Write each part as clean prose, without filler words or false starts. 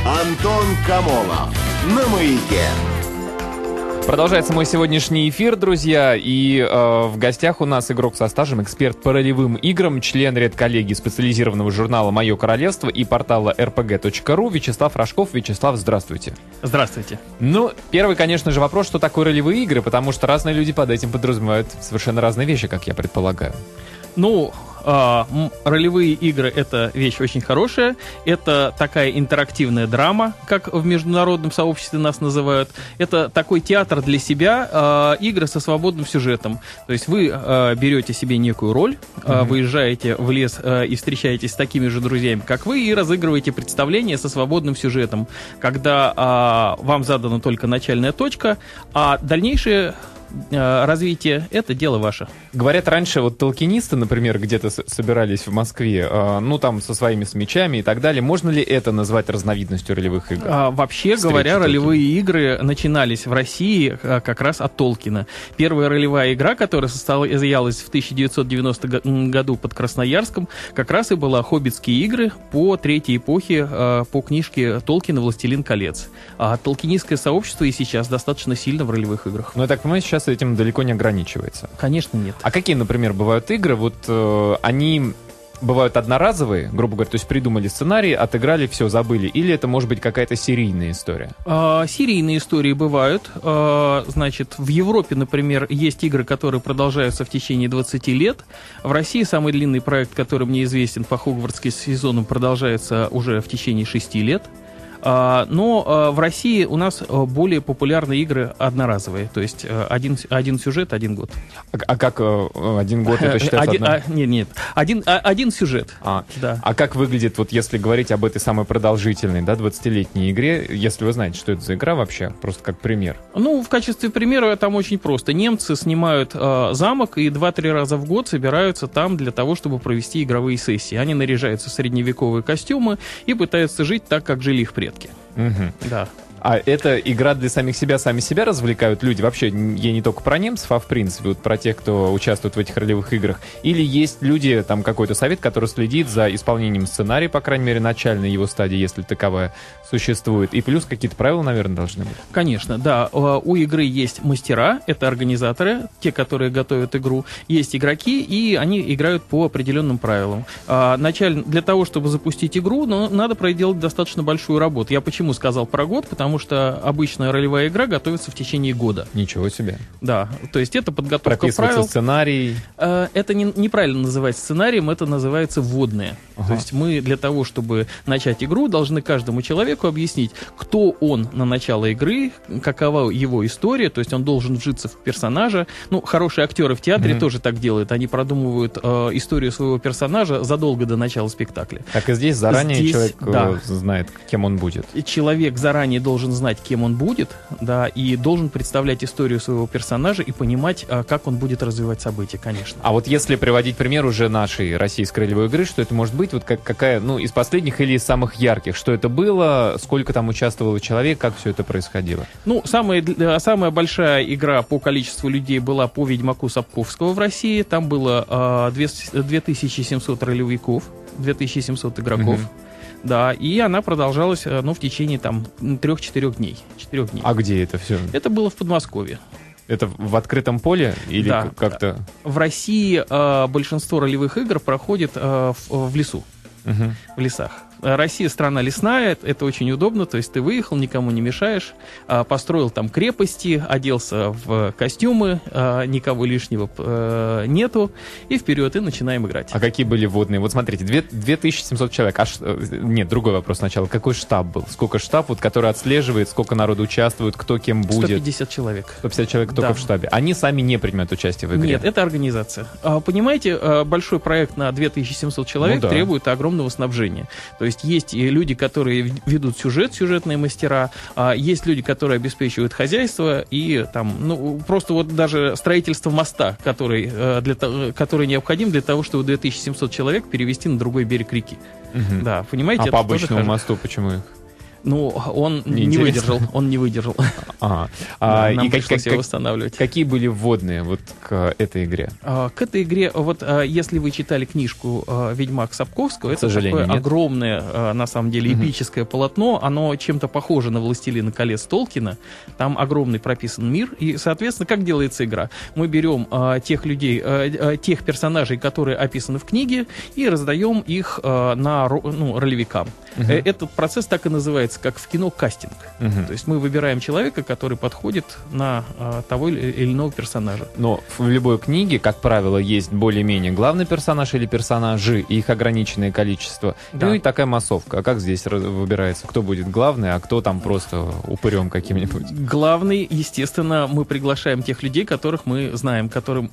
Антон Камолов на «Маяке». Продолжается мой сегодняшний эфир, друзья, и в гостях у нас игрок со стажем, эксперт по ролевым играм, член редколлегии специализированного журнала «Мое королевство» и портала rpg.ru Вячеслав Рожков. Вячеслав, здравствуйте. Здравствуйте. Ну, первый, конечно же, вопрос, что такое ролевые игры, потому что разные люди под этим подразумевают совершенно разные вещи, как я предполагаю. Ну, ролевые игры — это вещь очень хорошая. Это такая интерактивная драма, как в международном сообществе нас называют. Это такой театр для себя, игры со свободным сюжетом. То есть вы берете себе некую роль, выезжаете в лес и встречаетесь с такими же друзьями, как вы, и разыгрываете представление со свободным сюжетом, когда вам задана только начальная точка, а дальнейшее развитие — это дело ваше. Говорят, раньше вот толкинисты, например, где-то собирались в Москве, ну там со своими мечами и так далее. Можно ли это назвать разновидностью ролевых игр? Вообще говоря, ролевые игры начинались в России как раз от Толкина. Первая ролевая игра, которая состоялась в 1990 году под Красноярском, как раз и была «Хоббитские игры» по третьей эпохе, по книжке Толкина «Властелин колец». А толкинистское сообщество и сейчас достаточно сильно в ролевых играх. Ну, я так понимаю, сейчас этим далеко не ограничивается. Конечно, нет. А какие, например, бывают игры? Вот они бывают одноразовые, грубо говоря, то есть придумали сценарий, отыграли, все, забыли. Или это может быть какая-то серийная история? Серийные истории бывают. Значит, в Европе, например, есть игры, которые продолжаются в течение 20 лет. В России самый длинный проект, который мне известен по Хогвартским сезонам, продолжается уже в течение 6 лет. Но в России у нас более популярны игры одноразовые, то есть один сюжет, один год. А как один год это считается? Один сюжет. Да. А как выглядит, вот если говорить об этой самой продолжительной, да, 20-летней игре, если вы знаете, что это за игра вообще, просто как пример? Ну, в качестве примера там очень просто. Немцы снимают замок и 2-3 раза в год собираются там для того, чтобы провести игровые сессии. Они наряжаются в средневековые костюмы и пытаются жить так, как жили их предки. Да. А это игра для самих себя, сами себя развлекают люди? Вообще, я не только про немцев, а в принципе, вот про тех, кто участвует в этих ролевых играх. Или есть люди, там какой-то совет, который следит за исполнением сценария, по крайней мере, начальной его стадии, если таковая существует. И плюс какие-то правила, наверное, должны быть. Конечно, да. У игры есть мастера, это организаторы, те, которые готовят игру. Есть игроки, и они играют по определенным правилам. Для того, чтобы запустить игру, надо проделать достаточно большую работу. Я почему сказал про год? Потому что обычная ролевая игра готовится в течение года. Ничего себе. Да, то есть это подготовка прописывается правил. Сценарий. Это неправильно называть сценарием, это называется вводные. То есть мы для того, чтобы начать игру, должны каждому человеку объяснить, кто он на начало игры, какова его история, то есть он должен вжиться в персонажа. Ну, хорошие актеры в театре тоже так делают, они продумывают историю своего персонажа задолго до начала спектакля. Так и здесь заранее человек знает, кем он будет. Человек заранее должен знать, кем он будет, да, и должен представлять историю своего персонажа и понимать, как он будет развивать события, конечно. А вот если приводить пример уже нашей российской ролевой игры, что это может быть, вот какая, ну, из последних или из самых ярких, что это было, сколько там участвовало человек, как все это происходило? Ну, самая большая игра по количеству людей была по Ведьмаку Сапковского в России, там было 2700 ролевиков, 2700 игроков. Да, и она продолжалась, в течение там 3-4 дней. 4 дней. А где это все? Это было в Подмосковье. Это в открытом поле или как-то? В России большинство ролевых игр проходит в лесу, в лесах. Россия страна лесная, это очень удобно, то есть ты выехал, никому не мешаешь, построил там крепости, оделся в костюмы, никого лишнего нету, и вперед, и начинаем играть. А какие были вводные? Вот смотрите, 2700 человек. Нет, другой вопрос сначала. Какой штаб был? Сколько штаб, вот, который отслеживает, сколько народу участвует, кто кем будет? 150 человек. 150 человек только в штабе. Они сами не принимают участие в игре? Нет, это организация. Понимаете, большой проект на 2700 человек требует огромного снабжения. То есть люди, которые ведут сюжетные мастера, есть люди, которые обеспечивают хозяйство и там, просто вот даже строительство моста, который необходим для того, чтобы 2700 человек перевести на другой берег реки. Да, понимаете? А по обычному мосту почему их? Ну, он не Неинтересно. выдержал, он не выдержал. Ага. Нам пришлось его восстанавливать. Какие были вводные вот к этой игре? К этой игре, вот если вы читали книжку «Ведьмак» Сапковского, это сожалению, такое нет. огромное, на самом деле, эпическое полотно. Оно чем-то похоже на «Властелина колец» Толкина. Там огромный прописан мир. И, соответственно, как делается игра? Мы берем тех людей, тех персонажей, которые описаны в книге, и раздаем их ролевикам. Этот процесс так и называется, как в кино, кастинг. То есть мы выбираем человека, который подходит на того или иного персонажа. Но в любой книге, как правило, есть более-менее главный персонаж или персонажи, и их ограниченное количество. Да. Ну и такая массовка. А как здесь выбирается, кто будет главный, а кто там просто упырем каким-нибудь? Главный, естественно, мы приглашаем тех людей, которых мы знаем,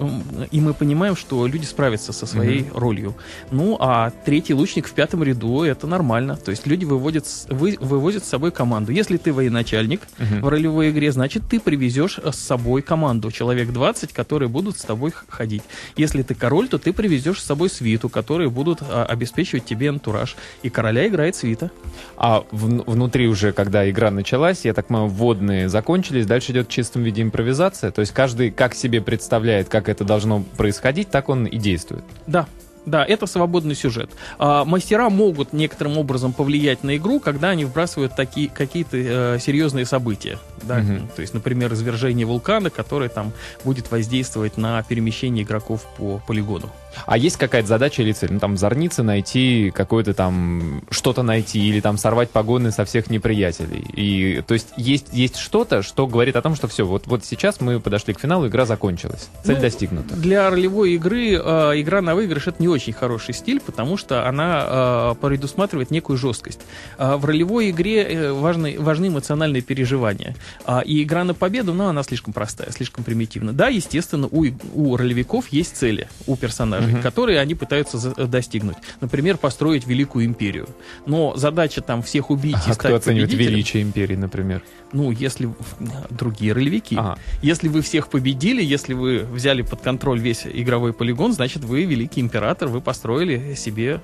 и мы понимаем, что люди справятся со своей ролью. Ну, а третий лучник в пятом ряду — это нормально. То есть люди вывозят с собой команду. Если ты военачальник в ролевой игре, значит, ты привезешь с собой команду. Человек 20, которые будут с тобой ходить. Если ты король, то ты привезешь с собой свиту, которые будут обеспечивать тебе антураж. И короля играет свита. А внутри уже, когда игра началась, я так понимаю, вводные закончились, дальше идет в чистом виде импровизация. То есть каждый как себе представляет, как это должно происходить, так он и действует. Да, это свободный сюжет. Мастера могут некоторым образом повлиять на игру, когда они вбрасывают какие-то серьезные события. Да? То есть, например, извержение вулкана, которое там будет воздействовать на перемещение игроков по полигону. А есть какая-то задача или цель? Ну, там, зорниться, найти какое-то там, что-то найти, или там сорвать погоны со всех неприятелей. И, то есть, есть что-то, что говорит о том, что все, вот сейчас мы подошли к финалу, игра закончилась. Цель достигнута. Для ролевой игры игра на выигрыш — это не очень хороший стиль, потому что она предусматривает некую жесткость. В ролевой игре важны эмоциональные переживания. И игра на победу, но она слишком простая, слишком примитивна. Да, естественно, у ролевиков есть цели, у персонажей, которые они пытаются достигнуть. Например, построить великую империю. Но задача там всех убить и стать кто оценивает победителем... величие империи, например? Ну, если другие ролевики. Ага. Если вы всех победили, если вы взяли под контроль весь игровой полигон, значит, вы великий император, вы построили себе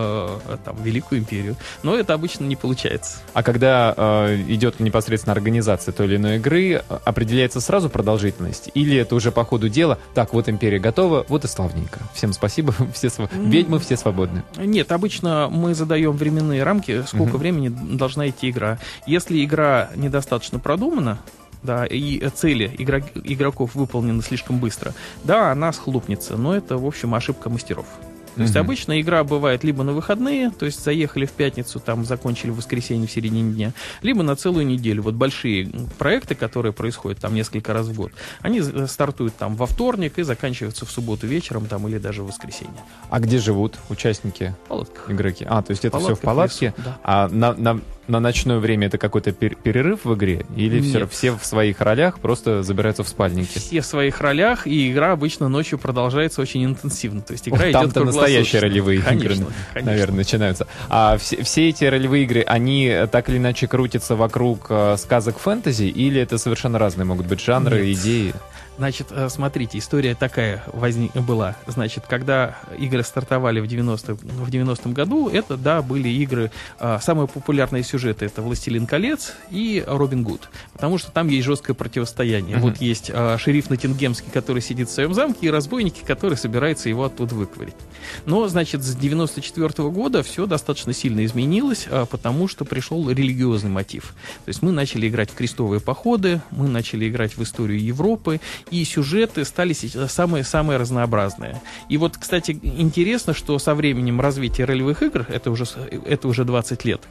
там великую империю. Но это обычно не получается. А когда идет непосредственно организация той или иной игры, определяется сразу продолжительность? Или это уже по ходу дела, так, вот империя готова, вот и славненько. Всем спасибо, ведьмы все свободны. Нет, обычно мы задаем временные рамки, сколько времени должна идти игра. Если игра недостаточно продумана, да, и цели игроков выполнены слишком быстро, да, она схлопнется, но это, в общем, ошибка мастеров. То есть обычно игра бывает либо на выходные, то есть заехали в пятницу, там закончили в воскресенье в середине дня, либо на целую неделю. Вот большие проекты, которые происходят там несколько раз в год, они стартуют там во вторник и заканчиваются в субботу вечером там, или даже в воскресенье. А где живут участники? В палатках. Игроки. То есть это все в Палатках, палатке? в лесу, да. А на ночное время это какой-то перерыв в игре? Или все в своих ролях просто забираются в спальники? Все в своих ролях, и игра обычно ночью продолжается очень интенсивно. То есть игра идет там-то круглосуточно. настоящие ролевые игры, Конечно. наверное, начинаются. А все эти ролевые игры, они так или иначе крутятся вокруг сказок фэнтези, или это совершенно разные могут быть жанры, Нет. идеи? Значит, смотрите, история такая была. Значит, когда игры стартовали в 90-м году, это, да, были игры, самые популярные сюжеты — это «Властелин колец» и «Робин Гуд», потому что там есть жесткое противостояние. Вот есть шериф Ноттингемский, который сидит в своем замке, и разбойники, которые собираются его оттуда выковырять. Но, значит, с 94-го года все достаточно сильно изменилось, потому что пришел религиозный мотив. То есть мы начали играть в крестовые походы, мы начали играть в историю Европы, и сюжеты стали самые разнообразные. И вот, кстати, интересно, что со временем развития ролевых игр, это уже 20 лет,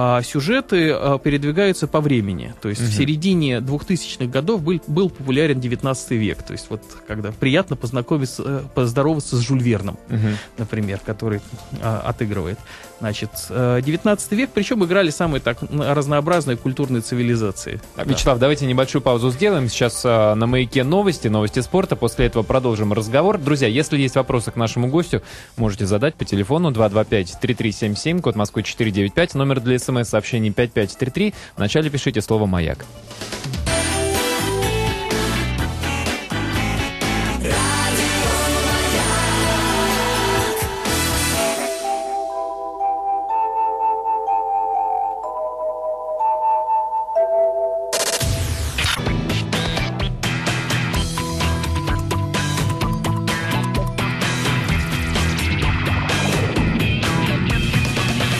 сюжеты передвигаются по времени. То есть в середине 2000-х годов был популярен 19 век. То есть вот когда приятно поздороваться с Жюль Верном, например, который отыгрывает. Значит, 19 век, причем играли самые так разнообразные культурные цивилизации. Вячеслав, давайте небольшую паузу сделаем. Сейчас на «Маяке» новости спорта. После этого продолжим разговор. Друзья, если есть вопросы к нашему гостю, можете задать по телефону 225-3377, код Москвы 495, номер для СМС-сообщений 5533. Вначале пишите слово «Маяк».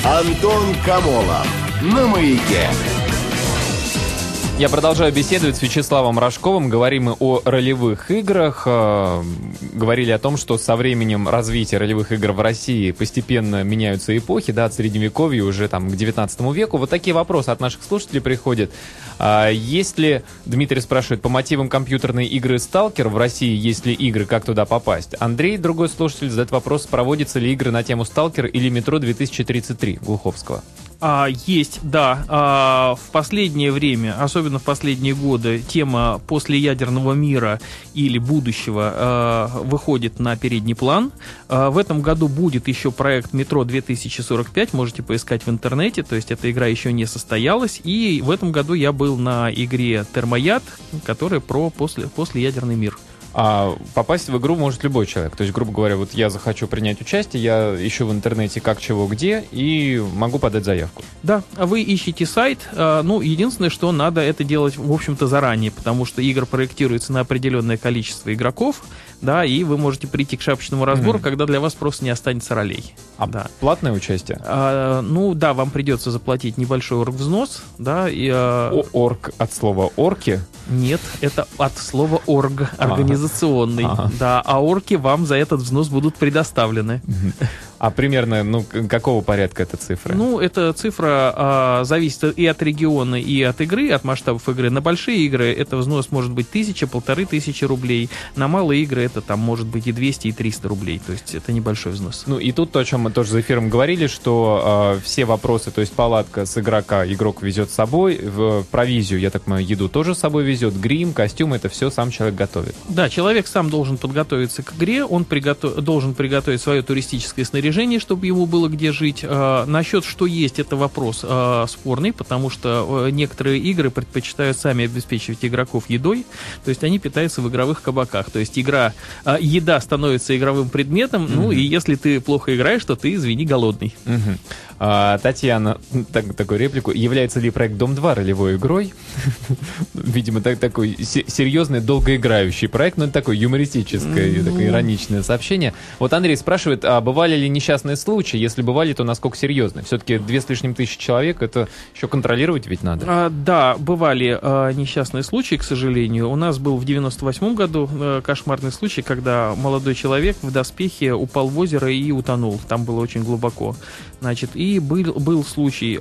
Антон Камолов на «Маяке». Я продолжаю беседовать с Вячеславом Рожковым. Говорим мы о ролевых играх. Говорили о том, что со временем развития ролевых игр в России постепенно меняются эпохи, да, от Средневековья уже там к 19 веку. Вот такие вопросы от наших слушателей приходят. Есть ли, Дмитрий спрашивает, по мотивам компьютерной игры «Сталкер» в России есть ли игры, как туда попасть? Андрей, другой слушатель, задает вопрос, проводятся ли игры на тему «Сталкер» или «Метро 2033» Глуховского. Есть, да. В последнее время, особенно в последние годы, тема послеядерного мира или будущего выходит на передний план. В этом году будет еще проект «Метро 2045», можете поискать в интернете, то есть эта игра еще не состоялась. И в этом году я был на игре «Термояд», которая про послеядерный мир. А попасть в игру может любой человек. То есть, грубо говоря, вот я захочу принять участие, я ищу в интернете как, чего, где, и могу подать заявку. Да, вы ищете сайт. Единственное, что надо это делать, в общем-то, заранее, потому что игра проектируется на определенное количество игроков, да, и вы можете прийти к шапочному разбору, когда для вас просто не останется ролей. Да. Платное участие? Да, вам придется заплатить небольшой оргвзнос, да. Орг от слова «орки»? Нет, это от слова «орг», организационный. Да, а орки вам за этот взнос будут предоставлены. А примерно, какого порядка эта цифра? Эта цифра зависит и от региона, и от игры, от масштабов игры. На большие игры это взнос может быть 1000-1500 рублей. На малые игры это там может быть и 200, и 300 рублей. То есть это небольшой взнос. И тут то, о чем мы тоже за эфиром говорили, что все вопросы, то есть палатка с игрока, игрок везет с собой, в провизию, я так понимаю, еду тоже с собой везет, грим, костюм, это все сам человек готовит. Да, человек сам должен подготовиться к игре, он должен приготовить свое туристическое снаряжение, чтобы ему было где жить. Насчет что есть, это вопрос спорный, потому что некоторые игры предпочитают сами обеспечивать игроков едой, то есть они питаются в игровых кабаках, то есть еда становится игровым предметом, и если ты плохо играешь, то ты, извини, голодный. Татьяна, такую реплику. Является ли проект «Дом-2» ролевой игрой? Видимо, такой серьезный, долгоиграющий проект, но это такое юмористическое, такое ироничное сообщение. Вот Андрей спрашивает, а бывали ли несчастные случаи? Если бывали, то насколько серьезные? Все-таки 2500 человек, это еще контролировать ведь надо. Да, бывали несчастные случаи, к сожалению. У нас был в 98 году кошмарный случай, когда молодой человек в доспехе упал в озеро и утонул. Там было очень глубоко. И был случай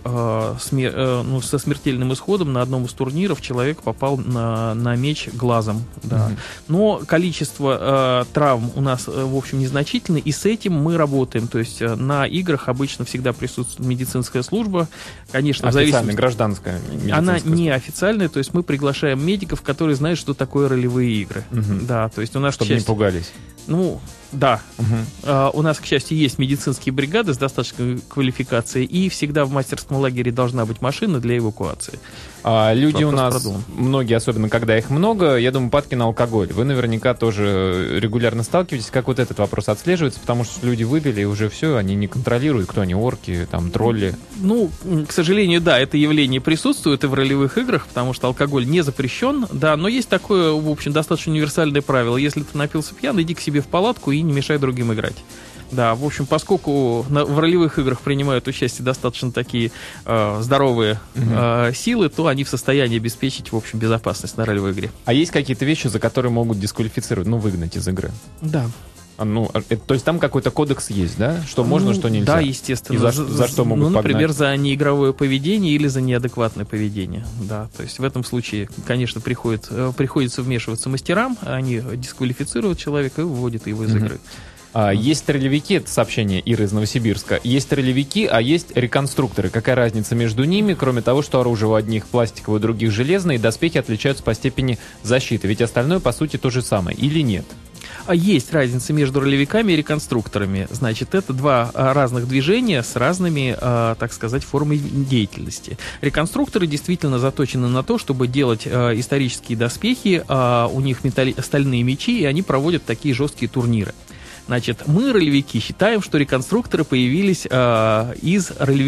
со смертельным исходом. На одном из турниров человек попал на меч глазом. Да. Но количество травм у нас, в общем, незначительное, и с этим мы работаем. То есть на играх обычно всегда присутствует медицинская служба. Конечно, официальная, гражданская медицинская она служба. Не официальная, то есть мы приглашаем медиков, которые знают, что такое ролевые игры. Да, то есть у нас, чтобы не пугались. Да. У нас, к счастью, есть медицинские бригады с достаточной квалификацией, и всегда в мастерском лагере должна быть машина для эвакуации. Люди у нас, многие, особенно когда их много, я думаю, падки на алкоголь. Вы наверняка тоже регулярно сталкиваетесь, как вот этот вопрос отслеживается, потому что люди выпили, и уже все, они не контролируют, кто они, орки, там, тролли. К сожалению, да, это явление присутствует и в ролевых играх, потому что алкоголь не запрещен, да, но есть такое, в общем, достаточно универсальное правило. Если ты напился пьян, иди к себе в палатку и не мешай другим играть. Да, в общем, поскольку в ролевых играх принимают участие достаточно такие здоровые силы, то они в состоянии обеспечить, в общем, безопасность на ролевой игре. А есть какие-то вещи, за которые могут дисквалифицировать, выгнать из игры? Да. То есть там какой-то кодекс есть, да? Что можно, что нельзя? Да, естественно. И за что могут погнать? Например, за неигровое поведение или за неадекватное поведение. Да, то есть в этом случае, конечно, приходится вмешиваться мастерам, они дисквалифицируют человека и выводят его из игры. Есть ролевики, это сообщение Иры из Новосибирска. Есть ролевики, а есть реконструкторы. Какая разница между ними, кроме того, что оружие у одних пластиковое, у других железное, и доспехи отличаются по степени защиты? Ведь остальное, по сути, то же самое. Или нет? Есть разница между ролевиками и реконструкторами. Значит, это два разных движения с разными, так сказать, формами деятельности. Реконструкторы действительно заточены на то, чтобы делать исторические доспехи, у них стальные мечи, и они проводят такие жесткие турниры. Значит, мы, ролевики, считаем, что реконструкторы появились из ролевиков.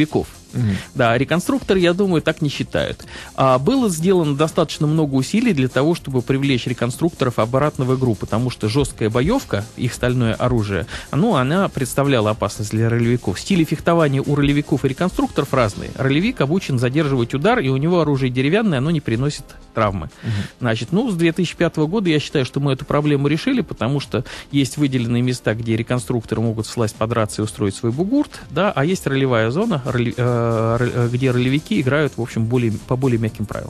Да, реконструкторы, я думаю, так не считают. Было сделано достаточно много усилий для того, чтобы привлечь реконструкторов обратно в игру, потому что жесткая боевка, их стальное оружие, она представляла опасность для ролевиков. Стили фехтования у ролевиков и реконструкторов разные. Ролевик обучен задерживать удар, и у него оружие деревянное, оно не приносит травмы. Значит, с 2005 года я считаю, что мы эту проблему решили, потому что есть выделенные места, где реконструкторы могут всласть, подраться и устроить свой бугурт, да, а есть ролевая зона, где ролевики играют, в общем, по более мягким правилам.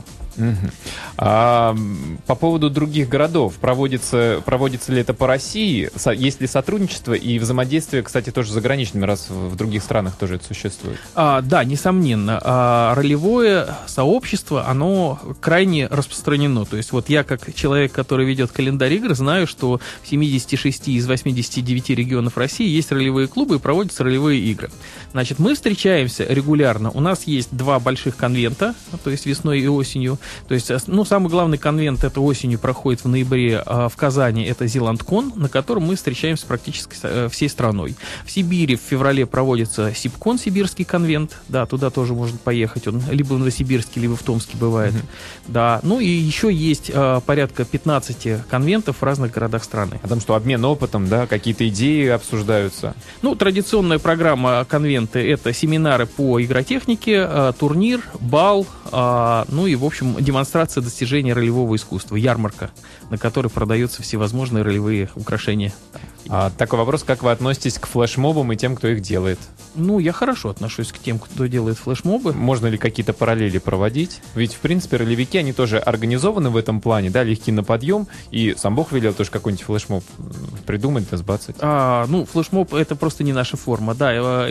По поводу других городов, проводится ли это по России? Есть ли сотрудничество и взаимодействие, кстати, тоже заграничными, раз в других странах тоже это существует? Да, несомненно. Ролевое сообщество, оно крайне распространено. То есть вот я, как человек, который ведет календарь игр, знаю, что в 76 из 89 регионов России есть ролевые клубы и проводятся ролевые игры. Значит, мы встречаемся регулярно. У нас есть 2 больших конвента, то есть весной и осенью. То есть, самый главный конвент это осенью проходит в ноябре в Казани, это Зеландкон, на котором мы встречаемся практически всей страной. В Сибири в феврале проводится Сибкон, сибирский конвент, да, туда тоже можно поехать, он либо в Новосибирске, либо в Томске бывает, да. И еще есть порядка 15 конвентов в разных городах страны. А там что, обмен опытом, да, какие-то идеи обсуждаются? Традиционная программа конвента это семинары по игротехнике, турнир, бал, и, в общем, демонстрация достижений ролевого искусства, ярмарка, на которой продаются всевозможные ролевые украшения. Такой вопрос, как вы относитесь к флешмобам и тем, кто их делает? Я хорошо отношусь к тем, кто делает флешмобы. Можно ли какие-то параллели проводить? Ведь, в принципе, ролевики, они тоже организованы в этом плане, да, легки на подъем, и сам Бог велел тоже какой-нибудь флешмоб придумать, да, сбацать. Флешмоб — это просто не наша форма, да.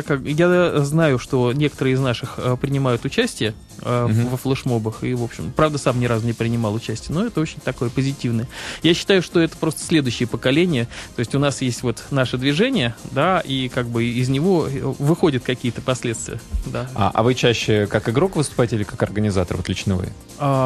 Я знаю, что некоторые из наших принимают участие во флешмобах, и, в общем, правда, сам ни разу не принимал участие, но это очень такое позитивное. Я считаю, что это просто следующее поколение, то есть у нас есть вот наше движение, да, и как бы из него выходят какие-то последствия, да. А вы чаще как игрок выступаете или как организатор, вот лично вы?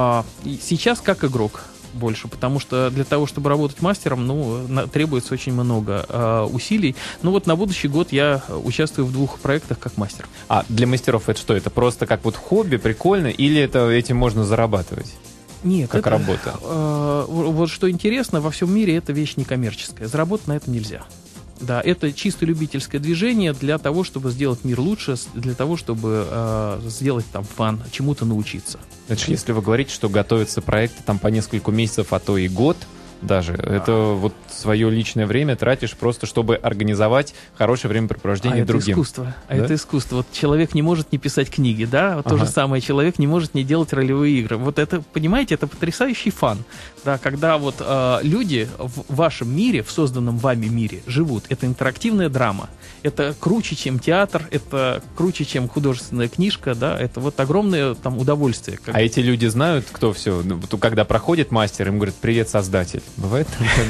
Сейчас как игрок больше, потому что для того, чтобы работать мастером, требуется очень много усилий. На будущий год я участвую в 2 проектах как мастер. А для мастеров это что? Это просто как вот хобби, прикольно, или этим можно зарабатывать? Нет, как работа? Вот что интересно, во всем мире это вещь некоммерческая. Заработать на этом нельзя. Да, это чисто любительское движение для того, чтобы сделать мир лучше, для того, чтобы сделать там фан, чему-то научиться. Это же если вы говорите, что готовятся проекты там по несколько месяцев, а то и год даже, это вот свое личное время тратишь просто, чтобы организовать хорошее времяпрепровождение другим. Это искусство. Это искусство. Вот человек не может не писать книги, да? Вот то же самое, человек не может не делать ролевые игры. Вот это, понимаете, это потрясающий фан. Да, когда вот люди в вашем мире, в созданном вами мире живут. Это интерактивная драма. Это круче, чем театр, это круче, чем художественная книжка, да? Это вот огромное там удовольствие. А эти люди знают, кто все? Когда проходит мастер, им говорят: привет, создатель. Бывает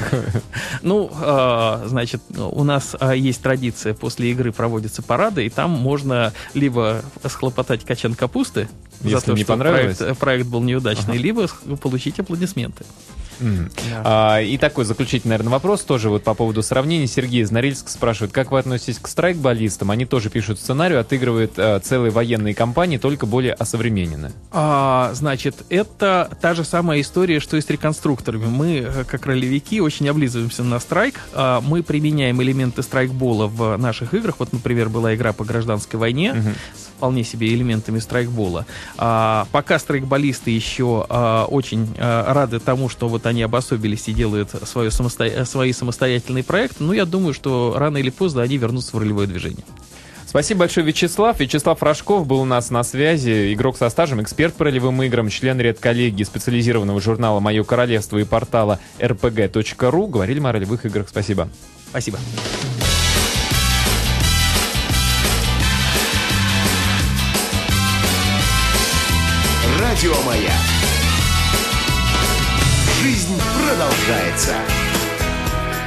такое? Значит, у нас есть традиция, после игры проводятся парады, и там можно либо схлопотать качан капусты, за то, что проект был неудачный, либо получить аплодисменты. И такой заключительный, наверное, вопрос тоже вот по поводу сравнений. Сергей из Норильска спрашивает, как вы относитесь к страйкболистам? Они тоже пишут сценарий, отыгрывают целые военные кампании, только более осовремененные. Значит, это та же самая история, что и с реконструкторами. Мы, как ролевики, очень облизываемся на страйк. Мы применяем элементы страйкбола в наших играх. Вот, например, была игра по гражданской войне с вполне себе элементами страйкбола. Пока страйкболисты еще очень рады тому, что вот они обособились и делают свои самостоятельные проекты, я думаю, что рано или поздно они вернутся в ролевое движение. Спасибо большое, Вячеслав. Вячеслав Рожков был у нас на связи, игрок со стажем, эксперт по ролевым играм, член редколлегии специализированного журнала «Мое королевство» и портала rpg.ru. Говорили мы о ролевых играх. Спасибо. Спасибо. Радио Маяк. Жизнь продолжается.